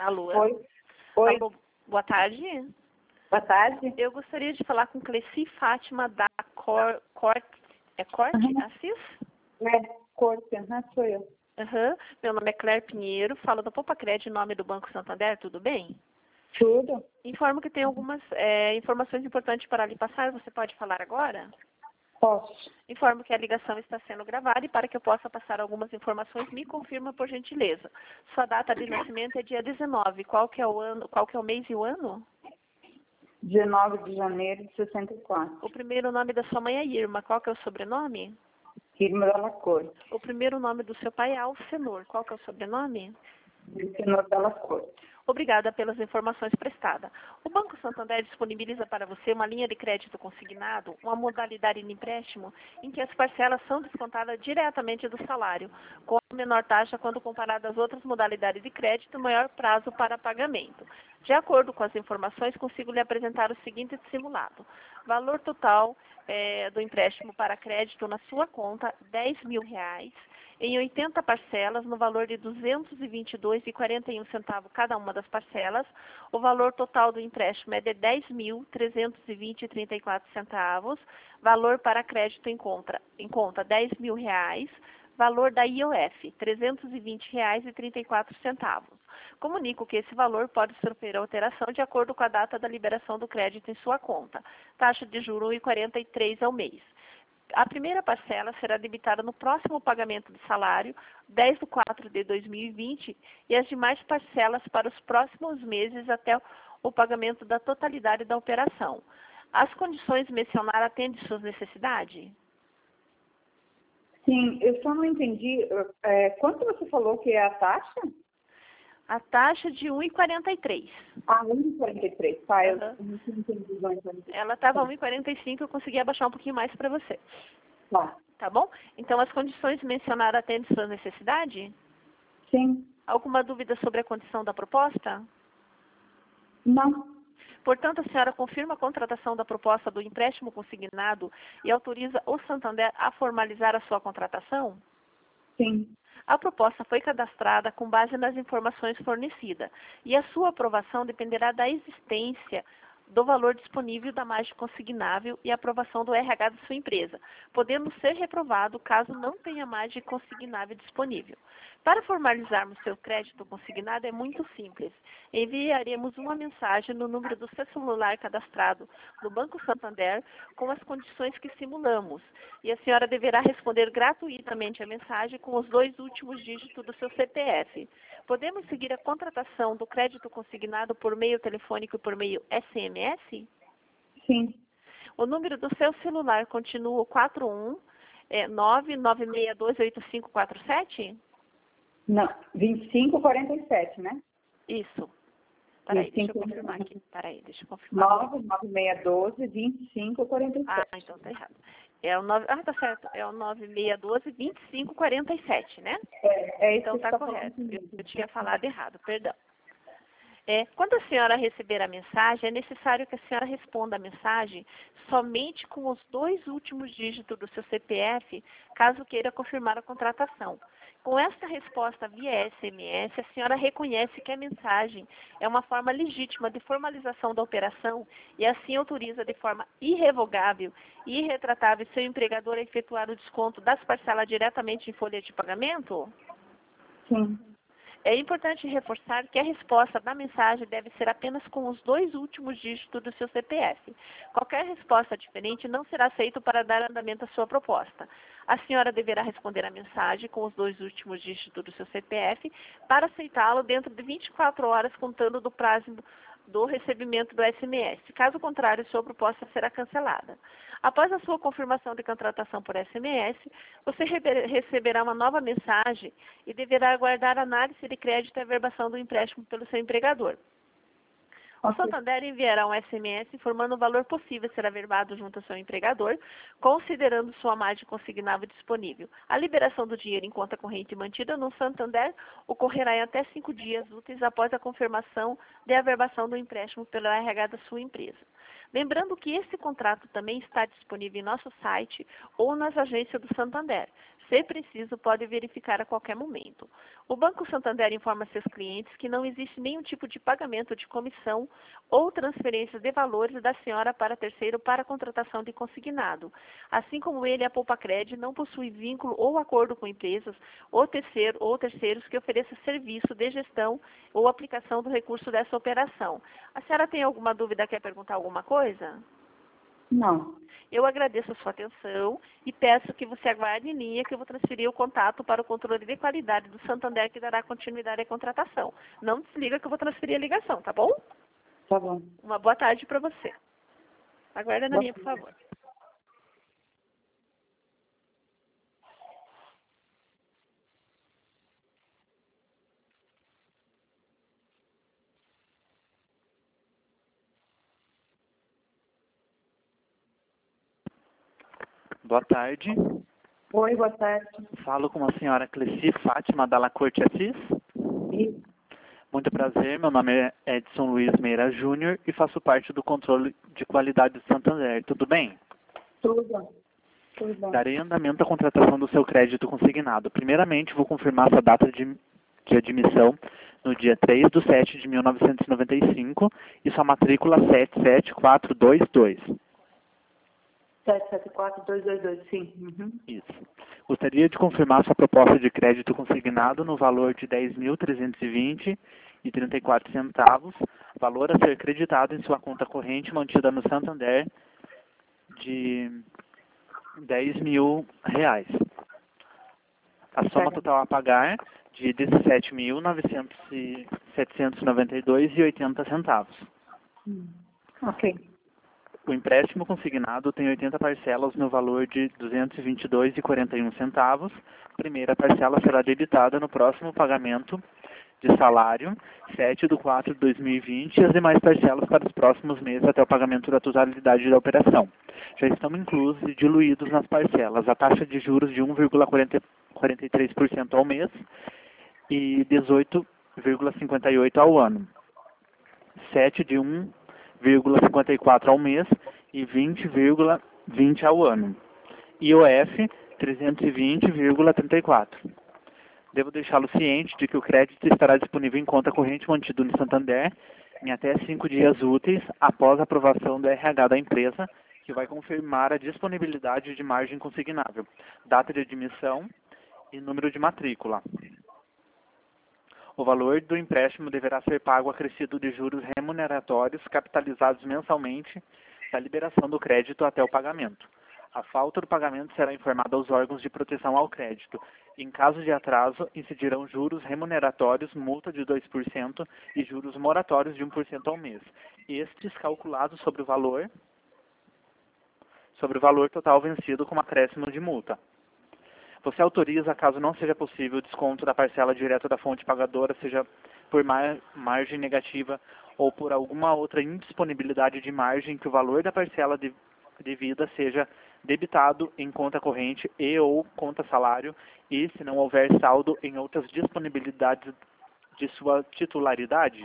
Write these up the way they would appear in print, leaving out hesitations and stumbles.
Alô? Oi. Oi. Alô, boa tarde. Boa tarde. Eu gostaria de falar com Cleci Fátima da Corte Assis? Corte, sou eu. Uhum. Meu nome é Claire Pinheiro, falo da Poupa Crédito em nome do Banco Santander, tudo bem? Tudo? Informo que tem algumas informações importantes para lhe passar, você pode falar agora? Posso. Informo que a ligação está sendo gravada e para que eu possa passar algumas informações, me confirma por gentileza. Sua data de nascimento é dia 19. Qual que é o ano, qual que é o mês e o ano? 19 de janeiro de 64. O primeiro nome da sua mãe é Irma. Qual que é o sobrenome? Irma Della Corte. O primeiro nome do seu pai é Alcenor. Qual que é o sobrenome? Senhor Della Corte. Obrigada pelas informações prestadas. O Banco Santander disponibiliza para você uma linha de crédito consignado, uma modalidade de empréstimo em que as parcelas são descontadas diretamente do salário, com a menor taxa quando comparada às outras modalidades de crédito, maior prazo para pagamento. De acordo com as informações, consigo lhe apresentar o seguinte simulado. Valor total do empréstimo para crédito na sua conta, R$10.000, em 80 parcelas, no valor de R$ 222,41 cada uma das parcelas. O valor total do empréstimo é de R$ 10.320,34. Valor para crédito em conta R$10.000. Valor da IOF, R$ 320,34. Comunico que esse valor pode sofrer alteração de acordo com a data da liberação do crédito em sua conta. Taxa de juros 1,43 ao mês. A primeira parcela será debitada no próximo pagamento de salário, 10/4/2020, e as demais parcelas para os próximos meses até o pagamento da totalidade da operação. As condições mencionadas atendem suas necessidades? Sim, eu só não entendi. Quanto você falou que é a taxa? A taxa de 1,43. Ah, 1,43. Tá, eu Uhum. não entendi. 1,43. Ela estava 1,45, eu consegui abaixar um pouquinho mais para você. Tá. Tá bom? Então, as condições mencionadas atendem suas necessidades? Sim. Alguma dúvida sobre a condição da proposta? Não. Portanto, a senhora confirma a contratação da proposta do empréstimo consignado e autoriza o Santander a formalizar a sua contratação? Sim. A proposta foi cadastrada com base nas informações fornecidas e a sua aprovação dependerá da existência do valor disponível da margem consignável e aprovação do RH da sua empresa, podendo ser reprovado caso não tenha margem consignável disponível. Para formalizarmos seu crédito consignado é muito simples. Enviaremos uma mensagem no número do seu celular cadastrado no Banco Santander com as condições que simulamos e a senhora deverá responder gratuitamente a mensagem com os 2 últimos dígitos do seu CPF. Podemos seguir a contratação do crédito consignado por meio telefônico e por meio SMS? Sim. O número do seu celular continua o 41996128547? Não, 25,47, né? Isso. Peraí, deixa eu 25, confirmar aqui. Peraí, deixa eu confirmar. 99612 25,47. Ah, então tá errado. É o 9, tá certo. É o 9612-2547, né? É isso Então que tá você está correto. falando. Eu tinha falado errado, perdão. Quando a senhora receber a mensagem, é necessário que a senhora responda a mensagem somente com os 2 últimos dígitos do seu CPF, caso queira confirmar a contratação. Com esta resposta via SMS, a senhora reconhece que a mensagem é uma forma legítima de formalização da operação e assim autoriza de forma irrevogável e irretratável seu empregador a efetuar o desconto das parcelas diretamente em folha de pagamento? Sim. É importante reforçar que a resposta da mensagem deve ser apenas com os 2 últimos dígitos do seu CPF. Qualquer resposta diferente não será aceita para dar andamento à sua proposta. A senhora deverá responder a mensagem com os 2 últimos dígitos do seu CPF para aceitá-lo dentro de 24 horas, contando do prazo do recebimento do SMS. Caso contrário, sua proposta será cancelada. Após a sua confirmação de contratação por SMS, você receberá uma nova mensagem e deverá aguardar a análise de crédito e averbação do empréstimo pelo seu empregador. O Santander enviará um SMS informando o valor possível a ser averbado junto ao seu empregador, considerando sua margem consignável disponível. A liberação do dinheiro em conta corrente mantida no Santander ocorrerá em até 5 dias úteis após a confirmação de averbação do empréstimo pelo RH da sua empresa. Lembrando que esse contrato também está disponível em nosso site ou nas agências do Santander. se preciso, pode verificar a qualquer momento. O Banco Santander informa seus clientes que não existe nenhum tipo de pagamento de comissão ou transferência de valores da senhora para terceiro para contratação de consignado. Assim como ele, a Poupacred não possui vínculo ou acordo com empresas ou terceiros que ofereçam serviço de gestão ou aplicação do recurso dessa operação. A senhora tem alguma dúvida, quer perguntar alguma coisa? Não. Eu agradeço a sua atenção e peço que você aguarde em linha que eu vou transferir o contato para o controle de qualidade do Santander que dará continuidade à contratação. Não desliga que eu vou transferir a ligação, tá bom? Tá bom. Uma boa tarde para você. Aguarda na linha, por favor. Boa tarde. Oi, boa tarde. Falo com a senhora Cleci Fátima Dalla Corte Assis. Isso. Muito prazer, meu nome é Edson Luiz Meira Júnior e faço parte do controle de qualidade do Santander. Tudo bem? Tudo bom. Darei andamento à contratação do seu crédito consignado. Primeiramente, vou confirmar sua data de admissão no dia 3/7/1995 e sua matrícula 77422. 774-222, sim. Uhum. Isso. Gostaria de confirmar sua proposta de crédito consignado no valor de R$ 10.320,34, valor a ser creditado em sua conta corrente mantida no Santander de R$ 10.000. A soma total a pagar de R$ 17.792,80. Ok. O empréstimo consignado tem 80 parcelas no valor de R$ 222,41. A primeira parcela será debitada no próximo pagamento de salário, 7/4/2020, e as demais parcelas para os próximos meses até o pagamento da totalidade da operação. Já estão inclusos e diluídos nas parcelas a taxa de juros de 1,43% ao mês e 18,58% ao ano, 7 de 1,54 ao mês e 20,20 ao ano. IOF 320,34. Devo deixá-lo ciente de que o crédito estará disponível em conta corrente mantido no Santander em até 5 dias úteis após a aprovação do RH da empresa, que vai confirmar a disponibilidade de margem consignável, data de admissão e número de matrícula. O valor do empréstimo deverá ser pago acrescido de juros remuneratórios capitalizados mensalmente da liberação do crédito até o pagamento. A falta do pagamento será informada aos órgãos de proteção ao crédito. Em caso de atraso, incidirão juros remuneratórios, multa de 2% e juros moratórios de 1% ao mês. Estes calculados sobre o valor total vencido com acréscimo de multa. Você autoriza, caso não seja possível, o desconto da parcela direta da fonte pagadora, seja por margem negativa ou por alguma outra indisponibilidade de margem, que o valor da parcela devida seja debitado em conta corrente e ou conta salário e, se não houver saldo, em outras disponibilidades de sua titularidade?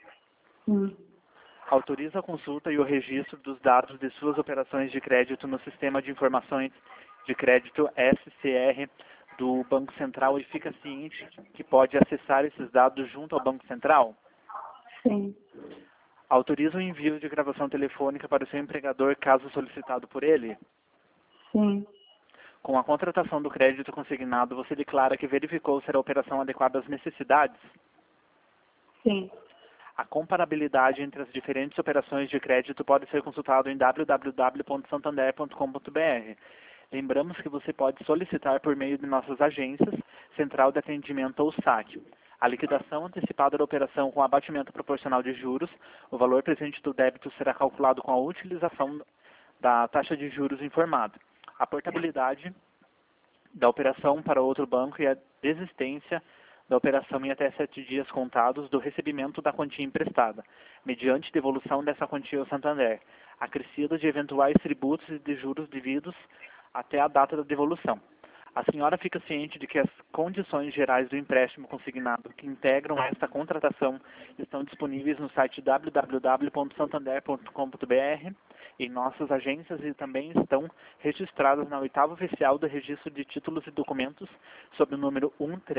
Autoriza a consulta e o registro dos dados de suas operações de crédito no Sistema de Informações de Crédito SCR do Banco Central e fica ciente que pode acessar esses dados junto ao Banco Central? Sim. Autoriza o envio de gravação telefônica para o seu empregador caso solicitado por ele? Sim. Com a contratação do crédito consignado, você declara que verificou ser a operação adequada às necessidades? Sim. A comparabilidade entre as diferentes operações de crédito pode ser consultado em www.santander.com.br. Lembramos que você pode solicitar por meio de nossas agências, Central de Atendimento ou SAC, a liquidação antecipada da operação com abatimento proporcional de juros. O valor presente do débito será calculado com a utilização da taxa de juros informada. A portabilidade da operação para outro banco e a desistência da operação em até 7 dias contados do recebimento da quantia emprestada, mediante devolução dessa quantia ao Santander, acrescida de eventuais tributos e de juros devidos até a data da devolução. A senhora fica ciente de que as condições gerais do empréstimo consignado que integram esta contratação estão disponíveis no site www.santander.com.br, em nossas agências e também estão registradas na oitava oficial do Registro de Títulos e Documentos, sob o número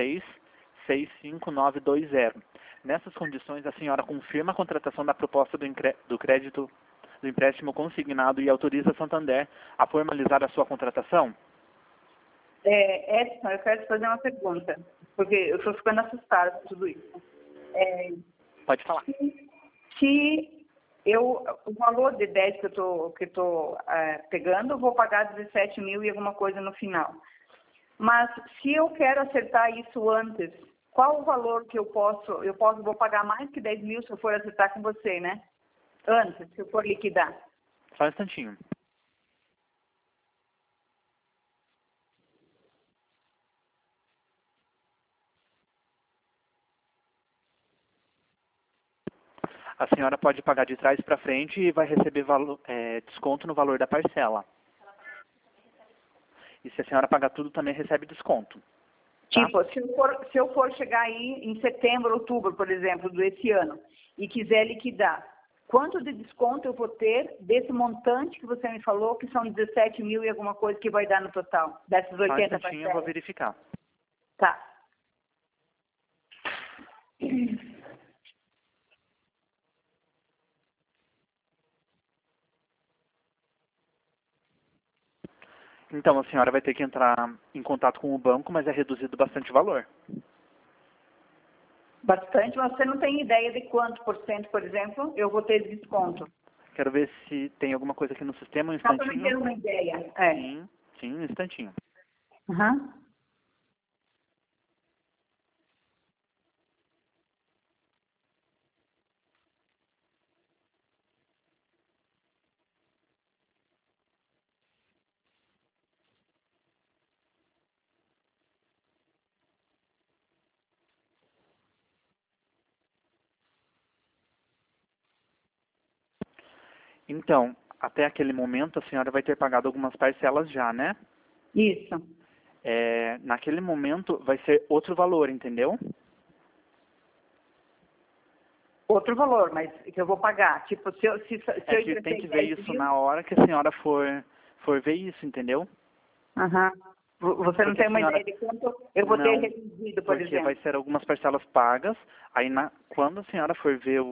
1365920. Nessas condições, a senhora confirma a contratação da proposta do crédito do empréstimo consignado e autoriza a Santander a formalizar a sua contratação? Edson, eu quero te fazer uma pergunta, porque eu estou ficando assustada com tudo isso. Pode falar. Se o valor de 10 que eu tô pegando, eu vou pagar 17 mil e alguma coisa no final. Mas se eu quero acertar isso antes, qual o valor que vou pagar mais que 10 mil se eu for acertar com você, né? Antes, se eu for liquidar. Só um instantinho. A senhora pode pagar de trás para frente e vai receber desconto no valor da parcela. E se a senhora pagar tudo, também recebe desconto. Tá? Tipo, se eu for chegar aí em setembro, outubro, por exemplo, desse ano, e quiser liquidar, quanto de desconto eu vou ter desse montante que você me falou, que são 17 mil e alguma coisa que vai dar no total, dessas 80 parcelas? parcelas? Eu vou verificar. Tá. Então, a senhora vai ter que entrar em contato com o banco, mas é reduzido bastante o valor. Bastante, mas você não tem ideia de quanto por cento, por exemplo, eu vou ter de desconto. Quero ver se tem alguma coisa aqui no sistema, um Só para instantinho. me ter uma ideia. Sim, um instantinho. Uhum. Então, até aquele momento, a senhora vai ter pagado algumas parcelas já, né? Isso. Naquele momento, vai ser outro valor, entendeu? Outro valor, mas que eu vou pagar. Tipo, se eu que tem que ver isso na hora que a senhora for ver isso, entendeu? Aham. Você não Porque tem uma senhora... ideia de quanto eu vou ter reduzido, por porque exemplo? vai ser algumas parcelas pagas, aí quando a senhora for ver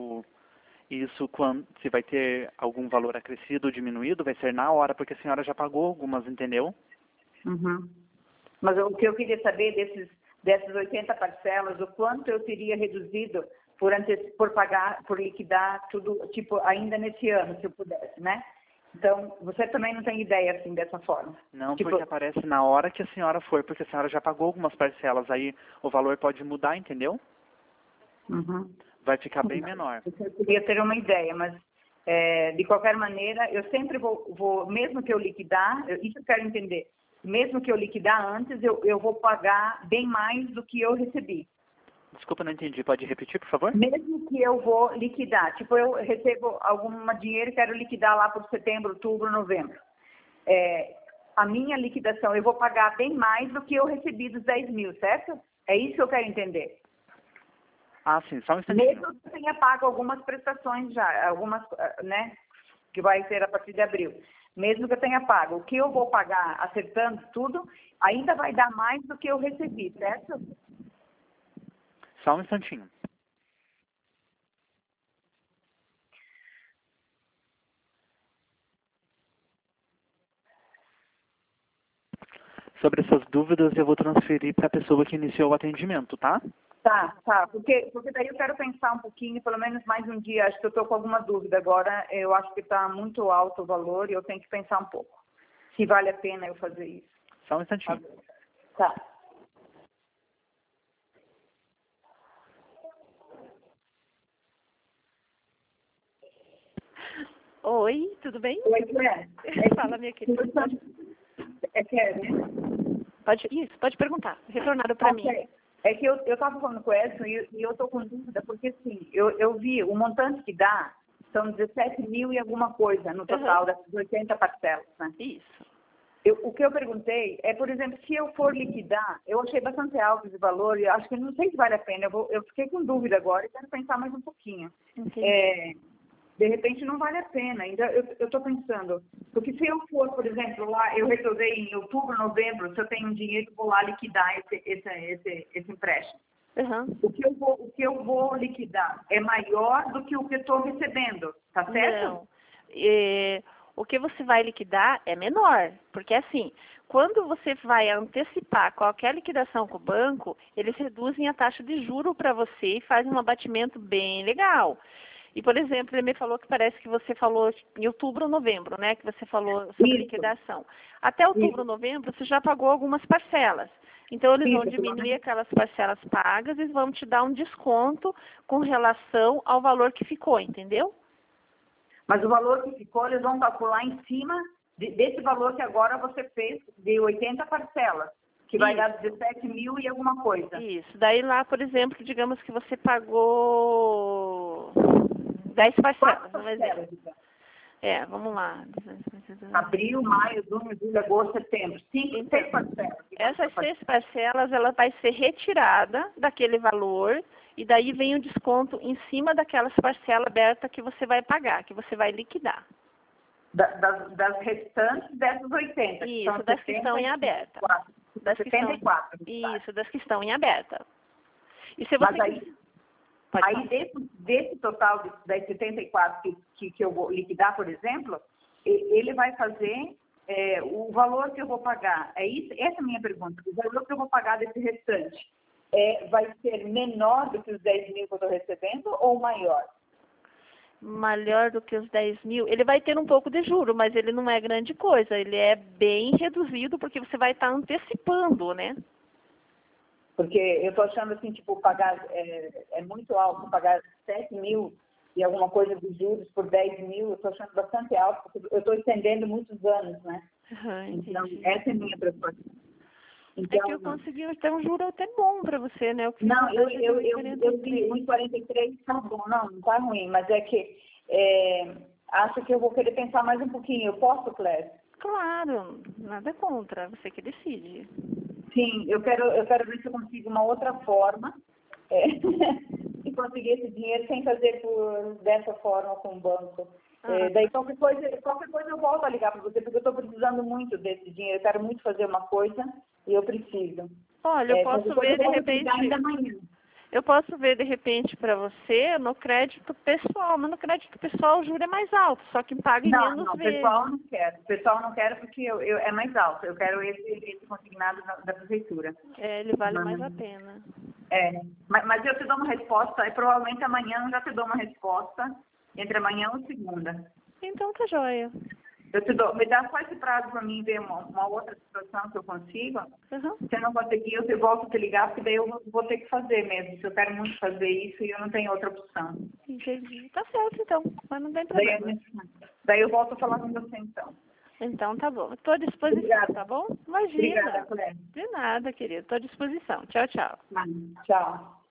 se vai ter algum valor acrescido ou diminuído, vai ser na hora, porque a senhora já pagou algumas, entendeu? Uhum. Mas o que eu queria saber dessas 80 parcelas, o quanto eu teria reduzido por pagar, por liquidar tudo, tipo, ainda nesse ano, se eu pudesse, né? Então, você também não tem ideia, assim, dessa forma? Não, tipo... porque aparece na hora que a senhora for, porque a senhora já pagou algumas parcelas, aí o valor pode mudar, entendeu? Uhum. Vai ficar bem menor. Eu queria ter uma ideia, mas, de qualquer maneira, eu sempre vou mesmo que eu liquidar, isso eu quero entender, mesmo que eu liquidar antes, eu vou pagar bem mais do que eu recebi. Desculpa, não entendi. Pode repetir, por favor? Mesmo que eu vou liquidar, tipo, eu recebo algum dinheiro e quero liquidar lá por setembro, outubro, novembro. A minha liquidação, eu vou pagar bem mais do que eu recebi dos 10 mil, certo? É isso que eu quero entender. Ah, sim, só um instantinho. Mesmo que eu tenha pago algumas prestações já, algumas, né, que vai ser a partir de abril. Mesmo que eu tenha pago, o que eu vou pagar acertando tudo, ainda vai dar mais do que eu recebi, certo? Só um instantinho. Sobre essas dúvidas, eu vou transferir para a pessoa que iniciou o atendimento, tá? Tá, porque daí eu quero pensar um pouquinho, pelo menos mais um dia, acho que eu estou com alguma dúvida agora, eu acho que está muito alto o valor e eu tenho que pensar um pouco, se vale a pena eu fazer isso. Só um instantinho. Tá. Oi, tudo bem? Oi, Claire. Fala, minha querida. É sério, né? Pode perguntar. Retornaram para mim. É que eu estava falando com o Edson e eu estou com dúvida, porque assim, eu vi o montante que dá, são 17 mil e alguma coisa no total dessas 80 parcelas, né? Isso. O que eu perguntei é, por exemplo, se eu for liquidar, eu achei bastante alto esse valor e acho que não sei se vale a pena. Eu fiquei com dúvida agora e quero pensar mais um pouquinho. De repente não vale a pena. Ainda eu estou pensando, porque se eu for, por exemplo, lá, eu resolver em outubro, novembro, se eu tenho um dinheiro, vou lá liquidar esse empréstimo. Uhum. O que eu vou liquidar é maior do que o que eu estou recebendo, tá certo? Não. O que você vai liquidar é menor, porque assim, quando você vai antecipar qualquer liquidação com o banco, eles reduzem a taxa de juro para você e fazem um abatimento bem legal. E, por exemplo, ele me falou que parece que você falou em outubro ou novembro, né? Que você falou sobre liquidação. Até outubro ou novembro, você já pagou algumas parcelas. Então, eles vão diminuir aquelas parcelas pagas e vão te dar um desconto com relação ao valor que ficou, entendeu? Mas o valor que ficou, eles vão calcular em cima desse valor que agora você fez, de 80 parcelas, que vai dar 17 mil e alguma coisa. Isso. Daí lá, por exemplo, digamos que você pagou 10 parcelas. Vamos lá. Abril, maio, junho, julho, agosto, setembro. 6 parcelas. Essas 6 parcelas, ela vai ser retirada daquele valor e daí vem o desconto em cima daquelas parcelas abertas que você vai pagar, que você vai liquidar. Das restantes dessas 80. Isso, das que estão em aberta. Das 74. Isso, das que estão em aberta. E se você... Aí desse total das 74 que eu vou liquidar, por exemplo, ele vai fazer o valor que eu vou pagar. Essa é a minha pergunta. O valor que eu vou pagar desse restante vai ser menor do que os 10 mil que eu estou recebendo ou maior? Maior do que os 10 mil. Ele vai ter um pouco de juro, mas ele não é grande coisa. Ele é bem reduzido porque você vai estar antecipando, né? Porque eu estou achando assim, tipo, pagar é muito alto, pagar 7 mil e alguma coisa de juros por 10 mil, eu estou achando bastante alto, porque eu estou estendendo muitos anos, né? Então, essa é a minha preocupação. Então, é que eu consegui ter um juro até bom para você, né? Não, eu vi 1,43, tá bom, não tá ruim, mas é que acho que eu vou querer pensar mais um pouquinho. Eu posso, Cléia? Claro, nada contra, você que decide. Sim, eu quero ver se eu consigo uma outra forma de conseguir esse dinheiro sem fazer dessa forma com o banco. Daí qualquer coisa eu volto a ligar para você, porque eu estou precisando muito desse dinheiro. Eu quero muito fazer uma coisa e eu preciso. Olha, eu posso ver de repente... ainda amanhã. Eu posso ver, de repente, para você no crédito pessoal, mas no crédito pessoal o juro é mais alto, só que paga em menos vezes. Não, pessoal não quero porque é mais alto. Eu quero esse consignado da prefeitura. Ele vale mais a pena. Mas eu te dou uma resposta, e provavelmente amanhã eu já te dou uma resposta, entre amanhã ou segunda. Então tá joia. Eu te dou, me dá só esse prazo para mim ver uma outra situação que eu consiga. Se eu não conseguir, eu volto a te ligar, porque daí eu vou ter que fazer mesmo. Se eu quero muito fazer isso e eu não tenho outra opção. Entendi. Tá certo, então. Mas não tem problema. Daí eu volto a falar com você, então. Então tá bom. Estou à disposição, Obrigada. Tá bom? Imagina. Obrigada, Cléia. De nada, querida. Estou à disposição. Tchau, tchau. Tchau.